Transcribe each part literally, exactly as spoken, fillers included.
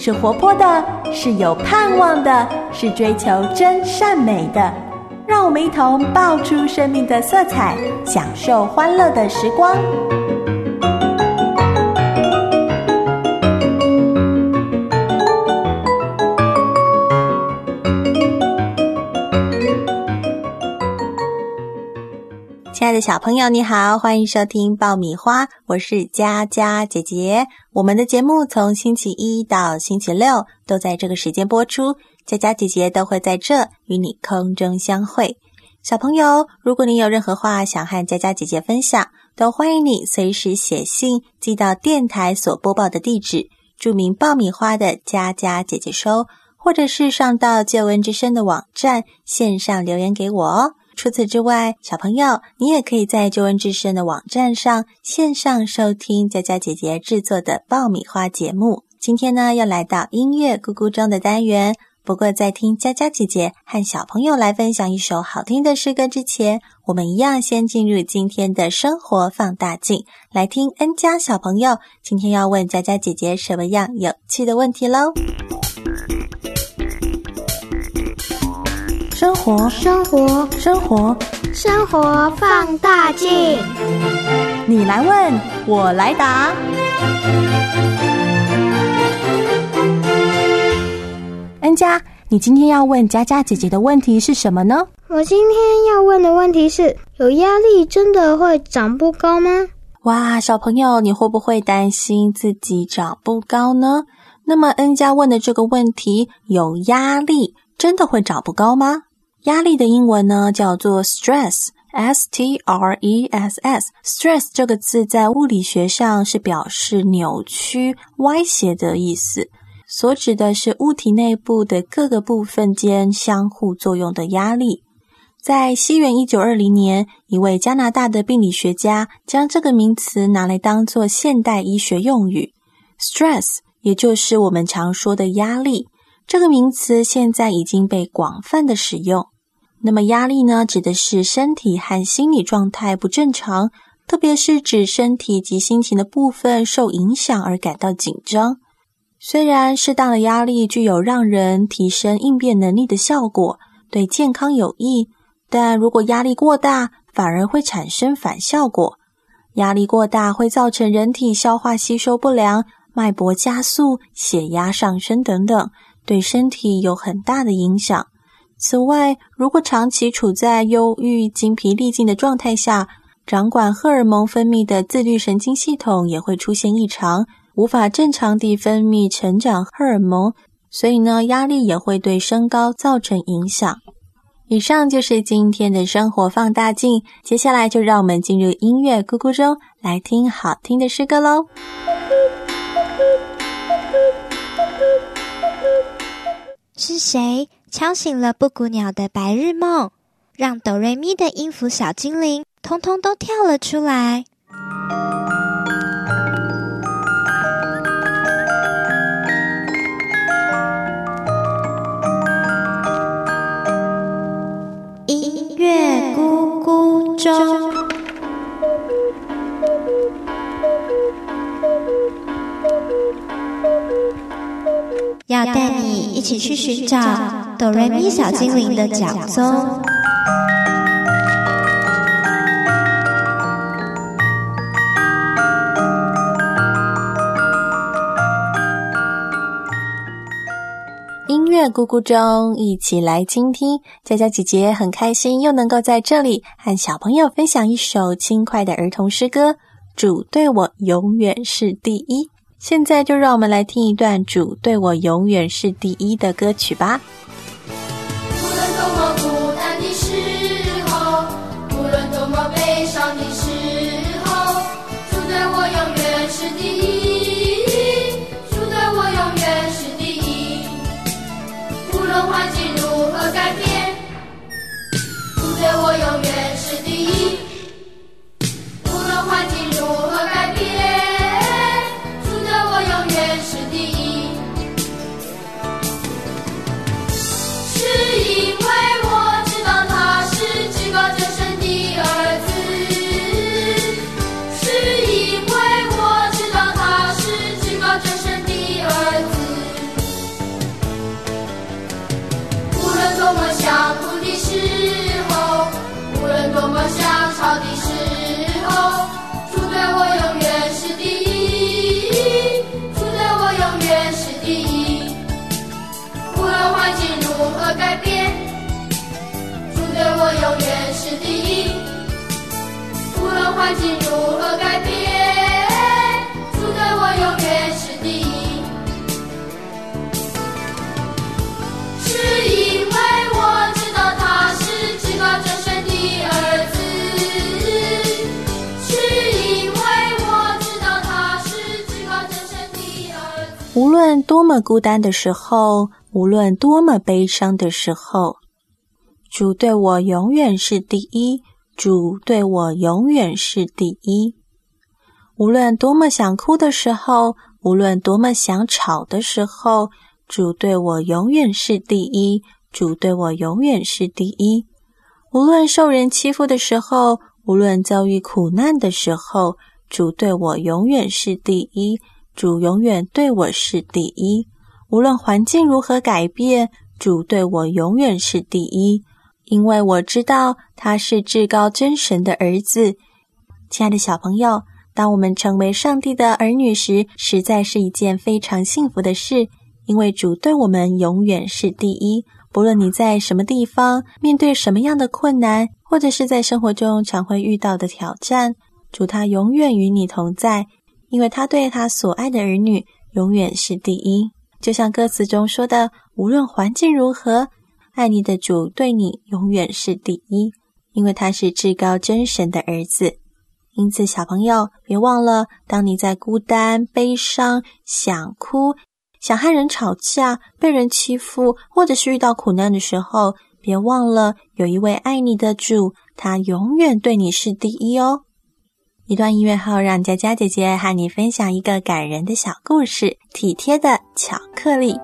是活泼的，是有盼望的，是追求真善美的。让我们一同爆出生命的色彩，享受欢乐的时光。亲爱的小朋友你好，欢迎收听爆米花，我是佳佳姐姐。我们的节目从星期一到星期六都在这个时间播出，佳佳姐姐都会在这与你空中相会。小朋友，如果你有任何话想和佳佳姐姐分享，都欢迎你随时写信寄到电台所播报的地址，注明爆米花的佳佳姐姐收，或者是上到救恩之声的网站线上留言给我哦。除此之外，小朋友，你也可以在救恩之声的网站上线上收听佳佳姐姐制作的爆米花节目。今天呢，要来到音乐咕咕钟的单元，不过在听佳佳姐姐和小朋友来分享一首好听的诗歌之前，我们一样先进入今天的生活放大镜，来听恩佳小朋友今天要问佳佳姐姐什么样有趣的问题咯。生活， 生活， 生活， 生活放大镜。 你来问，我来答。恩佳，你今天要问佳佳姐姐的问题是什么呢？ 我今天要问的问题是，有压力真的会长不高吗？ 哇，小朋友，你会不会担心自己长不高呢？那么恩佳问的这个问题，有压力真的会长不高吗？压力的英文呢叫做 stress， S T R E S S。 stress 这个字在物理学上是表示扭曲、歪斜的意思，所指的是物体内部的各个部分间相互作用的压力。在西元一九二零年，一位加拿大的病理学家将这个名词拿来当作现代医学用语。 stress 也就是我们常说的压力，这个名词现在已经被广泛的使用。那么压力呢，指的是身体和心理状态不正常，特别是指身体及心情的部分受影响而感到紧张。虽然适当的压力具有让人提升应变能力的效果，对健康有益，但如果压力过大，反而会产生反效果。压力过大会造成人体消化吸收不良、脉搏加速、血压上升等等，对身体有很大的影响。此外，如果长期处在忧郁、精疲力尽的状态下，掌管荷尔蒙分泌的自律神经系统也会出现异常，无法正常地分泌成长荷尔蒙，所以呢，压力也会对身高造成影响。以上就是今天的生活放大镜，接下来就让我们进入音乐咕咕钟，来听好听的诗歌咯。 是谁敲醒了布谷鸟的白日梦，让哆瑞咪的音符小精灵通通都跳了出来？音乐咕咕钟，要带你一起去寻找哆瑞咪小精灵的脚踪。 音乐咕咕钟，一起来倾听。佳佳姐姐很开心又能够在这里和小朋友分享一首轻快的儿童诗歌，主对我永远是第一。现在就让我们来听一段主对我永远是第一的歌曲吧。 无论多么孤单的时候，无论多么悲伤的时候，主对我永远是第一，主对我永远是第一。无论环境如何改变，主对我永远是第一。无论环境如何改变，主对我永远是第一。 改变，主对我永远是第一。无论环境如何改变，主对我永远是第一。是因为我知道他是至高真神的儿子，是因为我知道他是至高真神的儿子。 无论多么孤单的时候，无论多么悲伤的时候，主对我永远是第一，主对我永远是第一。无论多么想哭的时候，无论多么想吵的时候，主对我永远是第一，主对我永远是第一。无论受人欺负的时候，无论遭遇苦难的时候，主对我永远是第一，主永远对我是第一。无论环境如何改变，主对我永远是第一，因为我知道他是至高真神的儿子。亲爱的小朋友，当我们成为上帝的儿女时，实在是一件非常幸福的事，因为主对我们永远是第一。不论你在什么地方，面对什么样的困难，或者是在生活中常会遇到的挑战，主他永远与你同在，因为他对他所爱的儿女永远是第一。就像歌词中说的，无论环境如何，爱你的主对你永远是第一，因为他是至高真神的儿子。因此小朋友，别忘了，当你在孤单、悲伤、想哭、想和人吵架、被人欺负，或者是遇到苦难的时候，别忘了有一位爱你的主，他永远对你是第一哦。一段音乐后，让佳佳姐姐和你分享一个感人的小故事，体贴的巧克力。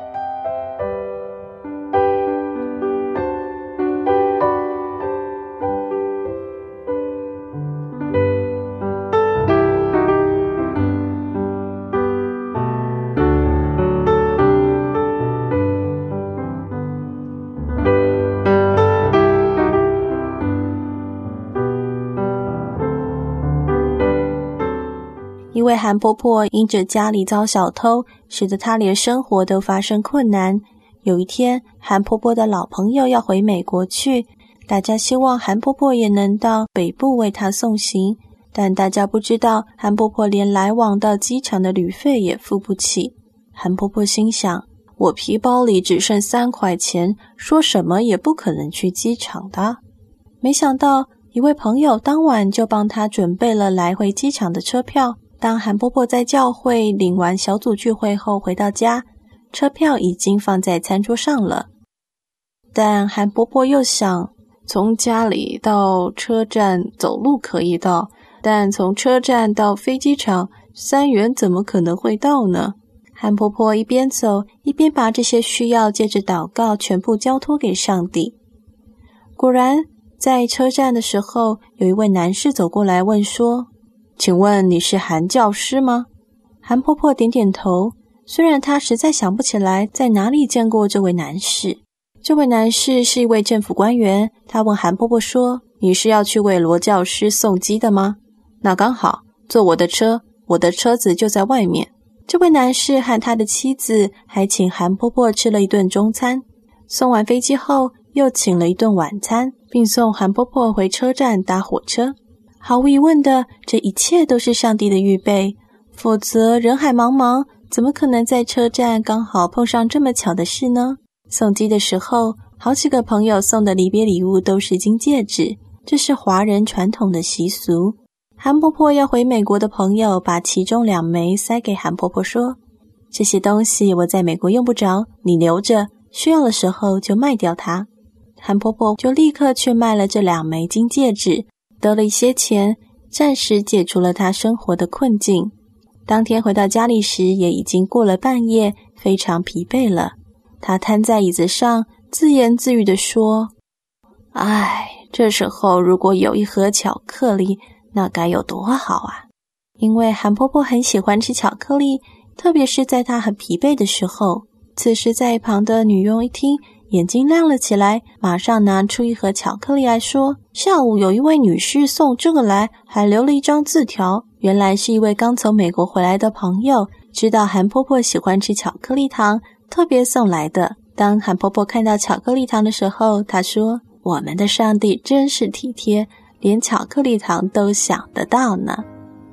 因为韩婆婆因着家里遭小偷，使得她连生活都发生困难。有一天，韩婆婆的老朋友要回美国去，大家希望韩婆婆也能到北部为她送行，但大家不知道，韩婆婆连来往到机场的旅费也付不起。韩婆婆心想，我皮包里只剩三块钱，说什么也不可能去机场的。没想到，一位朋友当晚就帮她准备了来回机场的车票。当韩婆婆在教会领完小组聚会后回到家，车票已经放在餐桌上了。但韩婆婆又想，从家里到车站走路可以到，但从车站到飞机场三元怎么可能会到呢？韩婆婆一边走一边把这些需要借着祷告全部交托给上帝。果然，在车站的时候，有一位男士走过来问说，请问你是韩教师吗？韩婆婆点点头，虽然她实在想不起来在哪里见过这位男士。这位男士是一位政府官员，他问韩婆婆说，你是要去为罗教师送机的吗？那刚好，坐我的车，我的车子就在外面。这位男士和他的妻子还请韩婆婆吃了一顿中餐，送完飞机后又请了一顿晚餐，并送韩婆婆回车站搭火车。毫无疑问的，这一切都是上帝的预备，否则人海茫茫，怎么可能在车站刚好碰上这么巧的事呢？送机的时候，好几个朋友送的离别礼物都是金戒指，这是华人传统的习俗。韩婆婆要回美国的朋友把其中两枚塞给韩婆婆说，这些东西我在美国用不着，你留着，需要的时候就卖掉它。韩婆婆就立刻去卖了这两枚金戒指，得了一些钱，暂时解除了她生活的困境。当天回到家里时，也已经过了半夜，非常疲惫了。她瘫在椅子上，自言自语地说，唉，这时候如果有一盒巧克力，那该有多好啊！因为韩婆婆很喜欢吃巧克力，特别是在她很疲惫的时候。此时在一旁的女佣一听，眼睛亮了起来，马上拿出一盒巧克力来说，下午有一位女士送这个来，还留了一张字条，原来是一位刚从美国回来的朋友，知道韩婆婆喜欢吃巧克力糖，特别送来的。 当韩婆婆看到巧克力糖的时候，她说，我们的上帝真是体贴，连巧克力糖都想得到呢。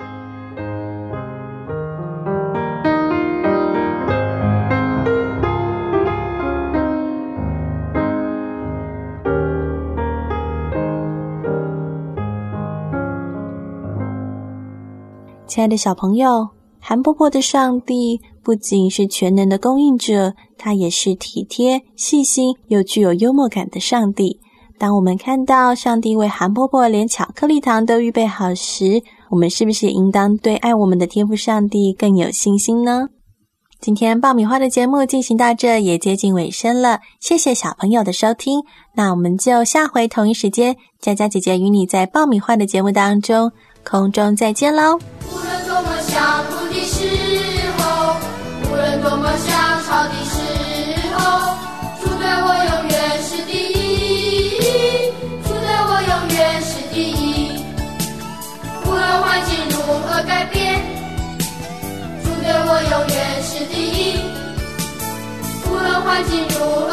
亲爱的小朋友，韩婆婆的上帝不仅是全能的供应者，他也是体贴、细心又具有幽默感的上帝。当我们看到上帝为韩婆婆连巧克力糖都预备好时，我们是不是也应当对爱我们的天父上帝更有信心呢？今天爆米花的节目进行到这也接近尾声了，谢谢小朋友的收听。那我们就下回同一时间，佳佳姐姐与你在爆米花的节目当中空中再见咯。 无论多么想哭的时候，无论多么想吵的时候，主对我永远是第一，主对我永远是第一。无论环境如何改变，主对我永远是第一。无论环境如何